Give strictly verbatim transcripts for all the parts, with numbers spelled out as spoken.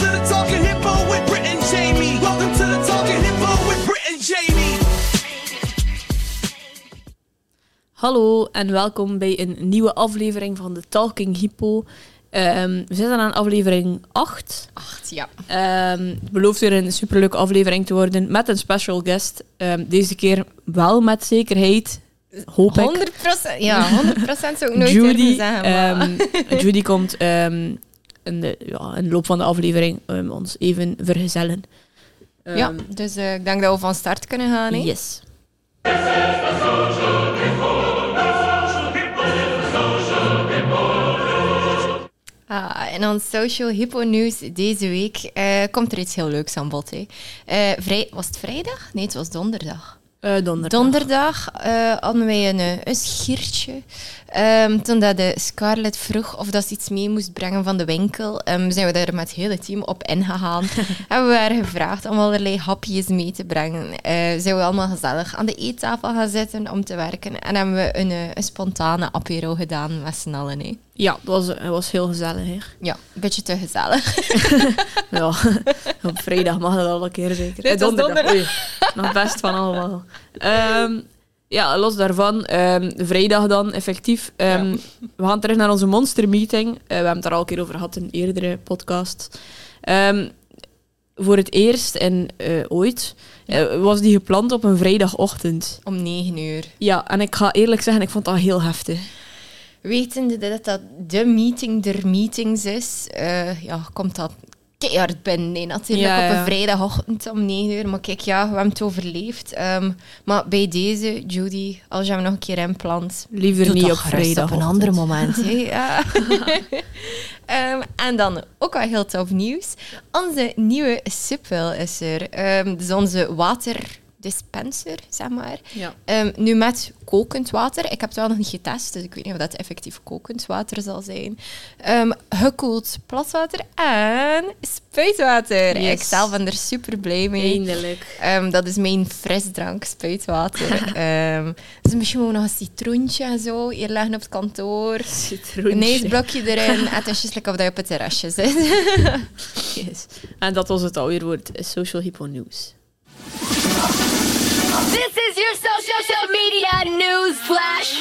the Talking Hippo with Brit and Jamie. Welcome to the Talking Hippo with Brit and Jamie. Hallo en welkom bij een nieuwe aflevering van de Talking Hippo. Um, we zitten aan aflevering acht. acht, ja. Um, het belooft weer een superleuke aflevering te worden met een special guest. Um, deze keer wel met zekerheid, hoop ik. honderd procent, ja, honderd procent zou ik nooit Judy, durven zeggen. Maar... Um, Judy komt um, in, de, ja, in de loop van de aflevering um, ons even vergezellen. Um, ja, dus uh, ik denk dat we van start kunnen gaan. Hè? Yes. Ah, en ons Social Hippo News deze week uh, komt er iets heel leuks aan bod. Hè. Uh, vrij, was het vrijdag? Nee, het was donderdag. Uh, donderdag. Donderdag uh, hadden wij een, een schiertje. Um, toen dat de Scarlett vroeg of dat ze iets mee moest brengen van de winkel, um, zijn we daar met het hele team op ingegaan. En we waren gevraagd om allerlei hapjes mee te brengen. Uh, zijn we allemaal gezellig aan de eettafel gaan zitten om te werken. En hebben we een, een spontane apéro gedaan met z'n allen. Hè. Ja, dat was, het was heel gezellig. Hè. Ja, een beetje te gezellig. Ja, op vrijdag mag dat al een keer zeker. Dit was donderdag. Oei, nog best van allemaal. Um, ja, los daarvan, um, vrijdag dan, effectief. Um, ja. We gaan terug naar onze monster meeting. Uh, we hebben het daar al een keer over gehad in eerdere podcasts. Um, voor het eerst en uh, ooit uh, was die gepland op een vrijdagochtend. Om negen uur. Ja, en ik ga eerlijk zeggen, ik vond dat heel heftig. Wetende dat dat de meeting der meetings is, uh, ja, komt dat keihard binnen. Nee, natuurlijk ja, ja. Op een vrijdagochtend om negen uur. Maar kijk, ja, we hebben het overleefd. Um, maar bij deze, Judy, als je hem nog een keer inplant, liever niet op vrijdag. Op een ander moment. Hè? Ja. um, en dan ook wel heel tof nieuws. Onze nieuwe Supwell is er. Um, dus onze water... dispenser, zeg maar. Ja. Um, nu met kokend water. Ik heb het wel nog niet getest, dus ik weet niet of dat effectief kokend water zal zijn. Um, gekoeld plaswater en spuitwater. Yes. Ik zelf ben er super blij mee. Eindelijk. Um, dat is mijn frisdrank, spuitwater. um, dus misschien gewoon nog een citroentje en zo. Hier leggen op het kantoor. Citroentje. Een ijsblokje erin. En het is just like of dat je op het terrasje zit. Yes. En dat was het alweer voor het Social Hippo News. This is your social media newsflash.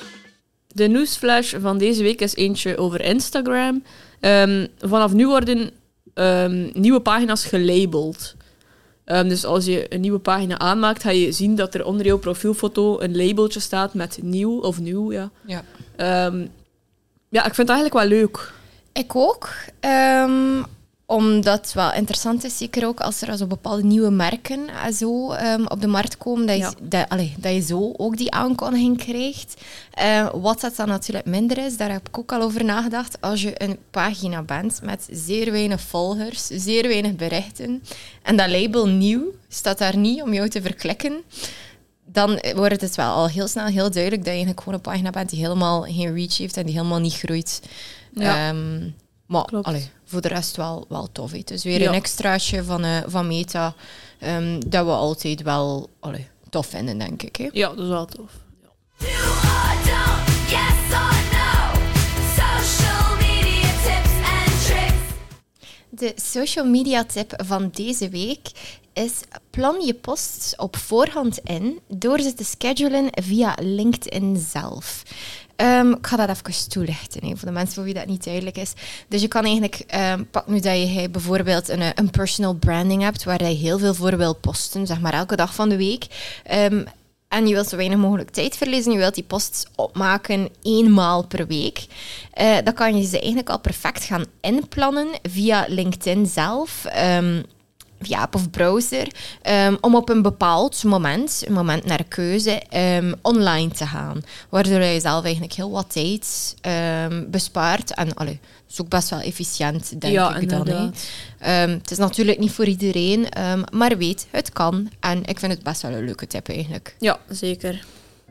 De newsflash van deze week is eentje over Instagram. Um, vanaf nu worden um, nieuwe pagina's gelabeld. Um, dus als je een nieuwe pagina aanmaakt, ga je zien dat er onder jouw profielfoto een labeltje staat met nieuw of nieuw. Ja, ja. Um, ja ik vind het eigenlijk wel leuk. Ik ook. Um, Omdat het wel interessant is, zeker ook als er zo bepaalde nieuwe merken zo, um, op de markt komen, dat je, ja. dat, allee, dat je zo ook die aankondiging krijgt. Uh, wat dat dan natuurlijk minder is, daar heb ik ook al over nagedacht. Als je een pagina bent met zeer weinig volgers, zeer weinig berichten, en dat label nieuw staat daar niet om jou te verklikken, dan wordt het wel al heel snel heel duidelijk dat je eigenlijk gewoon een pagina bent die helemaal geen reach heeft en die helemaal niet groeit. Ja. Um, maar allee, voor de rest wel, wel tof. He. Dus weer ja. een extraatje van, uh, van Meta um, dat we altijd wel allee, tof vinden, denk ik. He. Ja, dat is wel tof. Ja. Do or don't, yes or no. Social media tips and tricks. De social media tip van deze week is: plan je posts op voorhand in door ze te schedulen via LinkedIn zelf. Um, ik ga dat even toelichten, hè, voor de mensen voor wie dat niet duidelijk is. Dus je kan eigenlijk, um, pak nu dat je bijvoorbeeld een, een personal branding hebt, waar je heel veel voor wil posten, zeg maar elke dag van de week. Um, en je wilt zo weinig mogelijk tijd verliezen, je wilt die posts opmaken eenmaal per week. Uh, dan kan je ze eigenlijk al perfect gaan inplannen via LinkedIn zelf. Um, via app of browser, um, om op een bepaald moment, een moment naar keuze, um, online te gaan. Waardoor je zelf eigenlijk heel wat tijd um, bespaart. En allee, dat is ook best wel efficiënt, denk ja, ik dan. Um, het is natuurlijk niet voor iedereen, um, maar weet, het kan. En ik vind het best wel een leuke tip eigenlijk. Ja, zeker.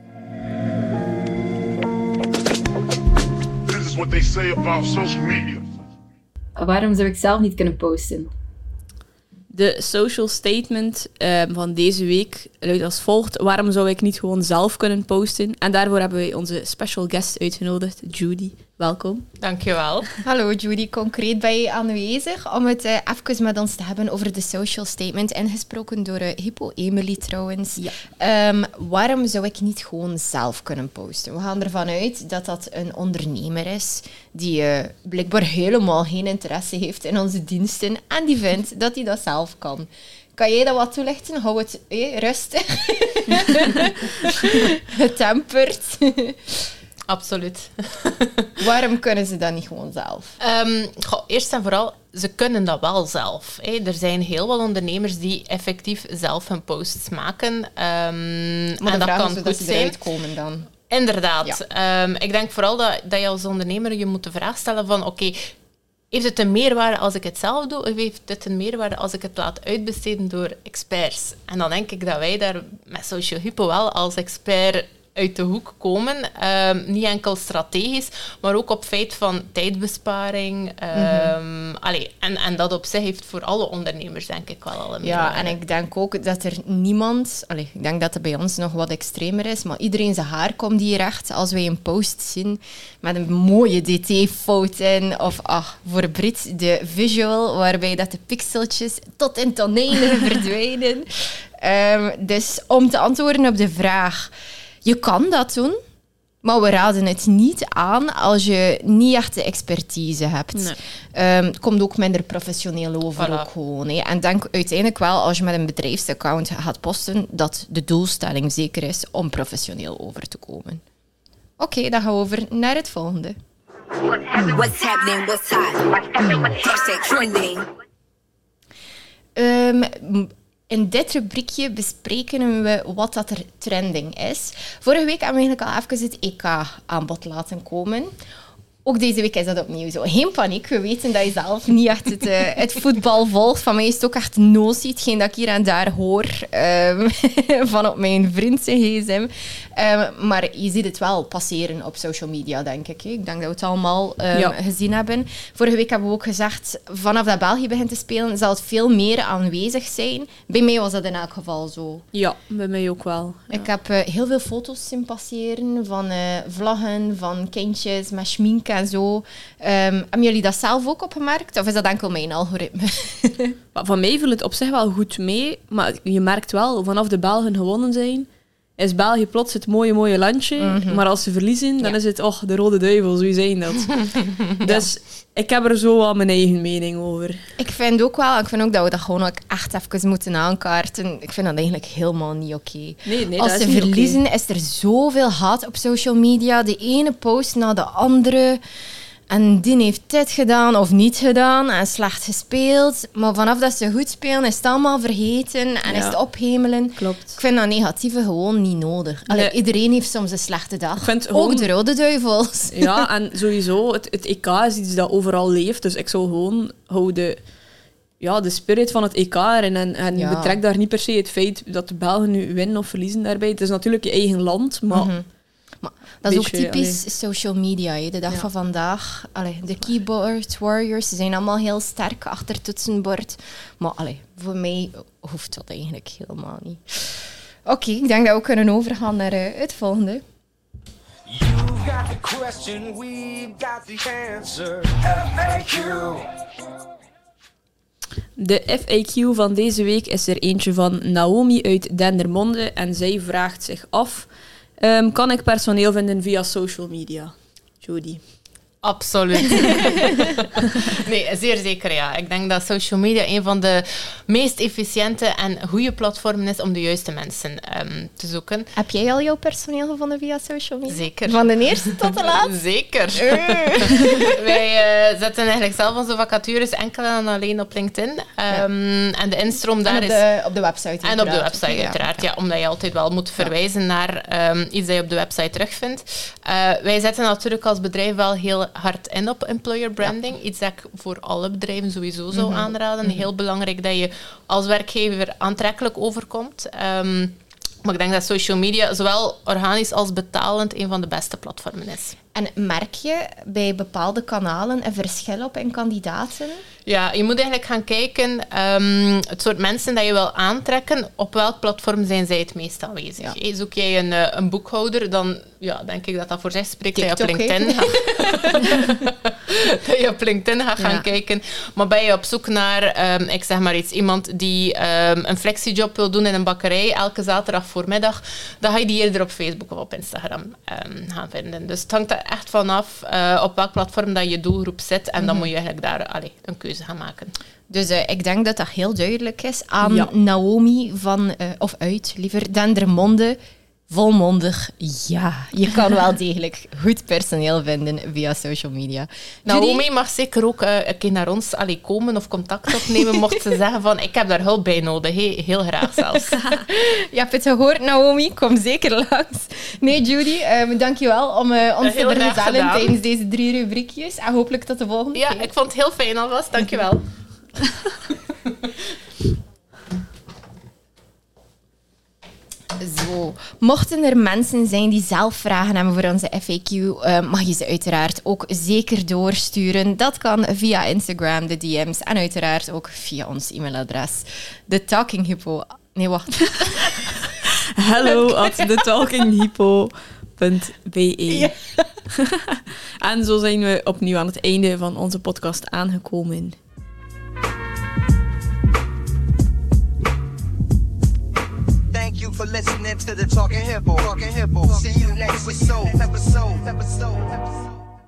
This is what they say about social media. Waarom zou ik zelf niet kunnen posten? De social statement eh, van deze week luidt als volgt. Waarom zou ik niet gewoon zelf kunnen posten? En daarvoor hebben wij onze special guest uitgenodigd, Judy. Welkom. Dankjewel. Hallo Judy, concreet ben je aanwezig om het uh, even met ons te hebben over de social statement, ingesproken door uh, Hippo Emily trouwens. Ja. Um, waarom zou ik niet gewoon zelf kunnen posten? We gaan ervan uit dat dat een ondernemer is die uh, blijkbaar helemaal geen interesse heeft in onze diensten en die vindt dat hij dat zelf kan. Kan jij dat wat toelichten? Hou het eh, rustig. Getemperd. Absoluut. Waarom kunnen ze dat niet gewoon zelf? Um, goh, eerst en vooral, ze kunnen dat wel zelf. Hè. Er zijn heel wat ondernemers die effectief zelf hun posts maken. Um, Maar en de dat vraag kan is hoe goed dat ze zijn. eruit komen dan. Inderdaad. Um, ik denk vooral dat, dat je als ondernemer je moet de vraag stellen van... Oké, okay, heeft het een meerwaarde als ik het zelf doe? Of heeft het een meerwaarde als ik het laat uitbesteden door experts? En dan denk ik dat wij daar met Social Hippo wel als expert uit de hoek komen. Um, niet enkel strategisch, maar ook op feit van tijdbesparing. Um, mm-hmm. allee, en, en dat op zich heeft voor alle ondernemers denk ik wel al een Ja, meerwaarde. en ik denk ook dat er niemand... Allee, ik denk dat het bij ons nog wat extremer is, maar iedereen zijn haar komt hier recht als wij een post zien met een mooie D T-fout in. Of, ach, voor Brit, de visual, waarbij dat de pixeltjes tot in tonelen verdwijnen. Um, dus om te antwoorden op de vraag... Je kan dat doen, maar we raden het niet aan als je niet echt de expertise hebt. Nee. Um, het komt ook minder professioneel over. Voilà. Ook gewoon, hè. En denk uiteindelijk wel, als je met een bedrijfsaccount gaat posten, dat de doelstelling zeker is om professioneel over te komen. Oké, okay, dan gaan we over naar het volgende. What's happening? What's hot? Hashtag trending. Um, In dit rubriekje bespreken we wat dat er trending is. Vorige week hebben we eigenlijk al even het E K aan bod laten komen. Ook deze week is dat opnieuw zo. Geen paniek, we weten dat je zelf niet echt het, uh, het voetbal volgt. Van mij is het ook echt notie, hetgeen dat ik hier en daar hoor um, van op mijn vriend zijn gsm. Um, maar je ziet het wel passeren op social media, denk ik. Hè. Ik denk dat we het allemaal um, Ja. gezien hebben. Vorige week hebben we ook gezegd, vanaf dat België begint te spelen, zal het veel meer aanwezig zijn. Bij mij was dat in elk geval zo. Ja, bij mij ook wel. Ja. Ik heb uh, heel veel foto's zien passeren van uh, vlaggen, van kindjes met schmink en zo. Um, hebben jullie dat zelf ook opgemerkt? Of is dat enkel mijn algoritme? Maar van mij viel het op zich wel goed mee. Maar je merkt wel, vanaf de Belgen gewonnen zijn, is België plots het mooie, mooie landje. Mm-hmm. Maar als ze verliezen, dan Ja. is het, oh, de rode duivel, wie zijn dat? Dus ik heb er zo wel mijn eigen mening over. Ik vind ook wel, ik vind ook dat we dat gewoon ook echt even moeten aankaarten. Ik vind dat eigenlijk helemaal niet oké. Okay. Nee, nee, Als dat ze is niet verliezen, oké. is er zoveel haat op social media. De ene post na de andere. En die heeft dit gedaan of niet gedaan en slecht gespeeld. Maar vanaf dat ze goed spelen, is het allemaal vergeten en Ja. is het ophemelen. Klopt. Ik vind dat negatieve gewoon niet nodig. Allee, Nee. Iedereen heeft soms een slechte dag. Ik vind Ook gewoon- de Rode Duivels. Ja, en sowieso, het, het E K is iets dat overal leeft. Dus ik zou gewoon hou de, ja, de spirit van het E K erin. En, en Ja. betrek daar niet per se het feit dat de Belgen nu winnen of verliezen daarbij. Het is natuurlijk je eigen land, maar... Mhm. Maar dat is ook Beetje, typisch social media. Hè. De dag Ja. van vandaag. Allee, de keyboard warriors ze zijn allemaal heel sterk achter het toetsenbord. Maar allee, voor mij hoeft dat eigenlijk helemaal niet. Oké, okay, ik denk dat we kunnen overgaan naar uh, het volgende. You've got the question, we've got the answer. F A Q. De F A Q van deze week is er eentje van Naomi uit Dendermonde. En zij vraagt zich af... Um, kan ik personeel vinden via social media? Jody. Absoluut. Nee, zeer zeker ja. Ik denk dat social media een van de meest efficiënte en goede platformen is om de juiste mensen um, te zoeken. Heb jij al jouw personeel gevonden via social media? Zeker. Van de eerste tot de laatste? Zeker. Wij uh, zetten eigenlijk zelf onze vacatures enkel en alleen op LinkedIn. Um, ja. En de instroom daar en op is... de, op de website En op de uiteraard. website, uiteraard. Ja. Ja, omdat je altijd wel moet verwijzen naar um, iets dat je op de website terugvindt. Uh, wij zetten natuurlijk als bedrijf wel heel hard in op employer branding. Ja. Iets dat ik voor alle bedrijven sowieso zou mm-hmm. aanraden. Mm-hmm. Heel belangrijk dat je als werkgever aantrekkelijk overkomt. Um, maar ik denk dat social media, zowel organisch als betalend, een van de beste platformen is. En merk je bij bepaalde kanalen een verschil op in kandidaten? Ja, je moet eigenlijk gaan kijken, um, het soort mensen dat je wil aantrekken, op welk platform zijn zij het meest aanwezig. Ja. Hey, zoek jij een, uh, een boekhouder, dan ja, denk ik dat dat voor zich spreekt dat je op TikTok, LinkedIn gaat, dat je op LinkedIn gaat gaan Ja. kijken. Maar ben je op zoek naar, um, ik zeg maar iets, iemand die um, een flexiejob wil doen in een bakkerij elke zaterdag voormiddag, dan ga je die eerder op Facebook of op Instagram um, gaan vinden. Dus het hangt er echt vanaf uh, op welk platform dat je doelgroep zit en dan moet je eigenlijk daar allee, een keuze gaan maken. Dus uh, ik denk dat dat heel duidelijk is aan Ja. Naomi van, uh, of uit, liever, Dendermonde. Volmondig, ja. Je kan wel degelijk goed personeel vinden via social media. Naomi mag zeker ook uh, een keer naar ons allee, komen of contact opnemen, mocht ze zeggen van ik heb daar hulp bij nodig. Hey, heel graag zelfs. Je hebt het gehoord, Naomi. Kom zeker langs. Nee, Judy, um, dankjewel om uh, ons Heel te graag vergezellen gedaan. tijdens deze drie rubriekjes. En hopelijk tot de volgende Ja, keer. ik vond het heel fijn alvast. Dankjewel. Zo, mochten er mensen zijn die zelf vragen hebben voor onze F A Q, uh, mag je ze uiteraard ook zeker doorsturen. Dat kan via Instagram, de D M's en uiteraard ook via ons e-mailadres. The Talking Hippo. Nee, wacht. Hello at thetalkinghippo punt b e. Ja. En zo zijn we opnieuw aan het einde van onze podcast aangekomen. Thank you for listening to the Talking Hippo. Talking Hippo. See you next episode. Episode. Episode. Episode.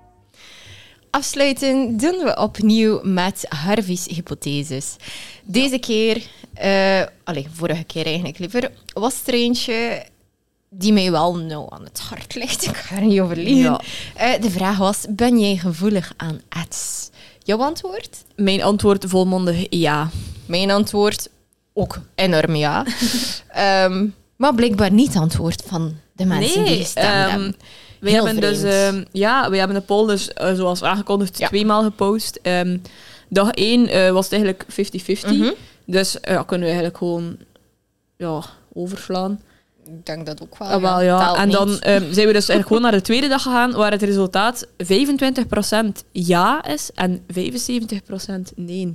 Afsluiten doen we opnieuw met Harvey's hypotheses. Deze keer, uh, allez, vorige keer eigenlijk liever, was er eentje die mij wel nou aan het hart ligt. Ik ga er niet over liegen. Ja. Uh, de vraag was, ben jij gevoelig aan ads? Jouw antwoord? Mijn antwoord volmondig ja. Mijn antwoord ook enorm ja. um, maar blijkbaar niet het antwoord van de mensen die gestemd ehm, hebben. We Heel hebben dus, vreemd. ehm, ja, we hebben de poll dus, uh, zoals aangekondigd, Ja. tweemaal gepost. Um, dag één uh, was het eigenlijk vijftig vijftig. Mhm. Dus uh, kunnen we eigenlijk gewoon ja, overslaan. Ik denk dat ook wel. Ah, wel, ja. Telt En dan niet. um, zijn we dus eigenlijk gewoon naar de tweede dag gegaan, waar het resultaat vijfentwintig procent ja is en vijfenzeventig procent nee.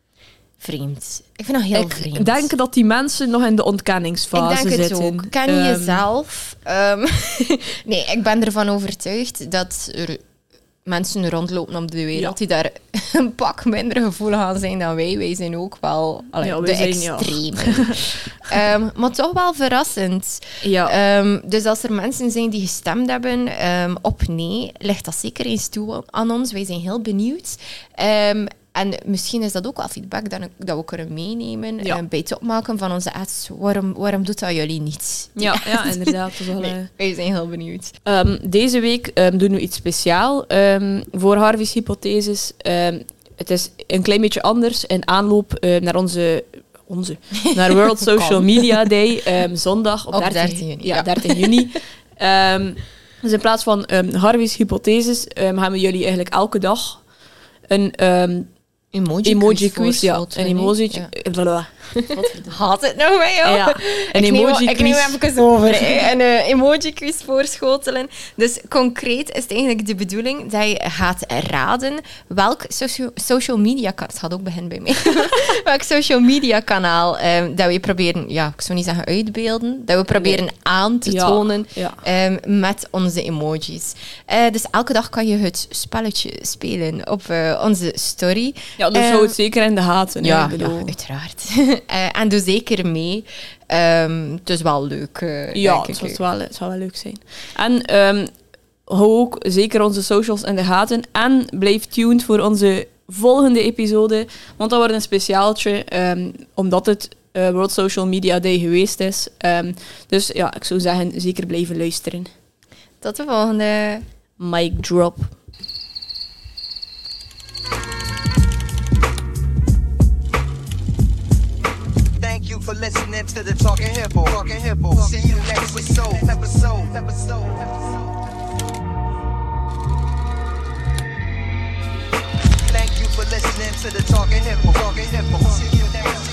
Vreemd. Ik vind dat heel Ik vreemd. denk dat die mensen nog in de ontkenningsfase Ik denk het zitten. ook. Ken je Ehm, jezelf? Ehm, nee, ik ben ervan overtuigd dat er mensen rondlopen op de wereld die daar een pak minder gevoelig aan zijn dan wij. Wij zijn ook wel allee, Ja, de wij zijn, ja. extreme. Ehm, maar toch wel verrassend. Ja. Ehm, dus als er mensen zijn die gestemd hebben ehm, op nee, ligt dat zeker eens toe aan ons. Wij zijn heel benieuwd. Ehm, en misschien is dat ook wel feedback dat, dat we kunnen meenemen Ja. eh, bij het opmaken van onze ads. Waarom, waarom doet dat jullie niet? ja, ja, inderdaad. Dat is wel, Nee, eh, wij zijn heel benieuwd. Um, deze week um, doen we iets speciaal um, voor Harvey's hypotheses. Um, het is een klein beetje anders in aanloop uh, naar onze, onze naar World Social Media Day, um, zondag op, Op dertig, dertien juni, Ja, ja. dertig juni. Um, dus in plaats van um, Harvey's hypotheses um, gaan we jullie eigenlijk elke dag een um, Emoji, emoji quiz, ja, voorschotelen, een hè? emoji. Ja. Haat het nog bij jou? Ja, een ik, neem, emoji ik neem quiz. even over. hè. Een uh, emoji quiz voorschotelen. Dus concreet is het eigenlijk de bedoeling dat je gaat raden welk socio social media kanaal, het gaat ook beginnen bij mij, welk social media kanaal um, dat we proberen, ja, ik zou niet zeggen uitbeelden, dat we proberen aan te Ja, tonen ja. um, met onze emojis. Uh, dus elke dag kan je het spelletje spelen op uh, onze story. Ja, dus Um, hou het zeker in de gaten. hè, Ja, ik bedoel. ja uiteraard. uh, en doe zeker mee. Um, het is wel leuk, uh, Ja, denk het ik. zou wel, het zou wel leuk zijn. En um, hou ook zeker onze socials in de gaten. En blijf tuned voor onze volgende episode. Want dat wordt een speciaaltje, um, omdat het uh, World Social Media Day geweest is. Um, dus ja, ik zou zeggen, zeker blijven luisteren. Tot de volgende. Mic drop. Thank you for listening to the Talking Hippo. Talking Hippo. See you next episode. Episode. Episode. Episode. Thank you for listening to the Talking Hippo. Talking Hippo. See you next.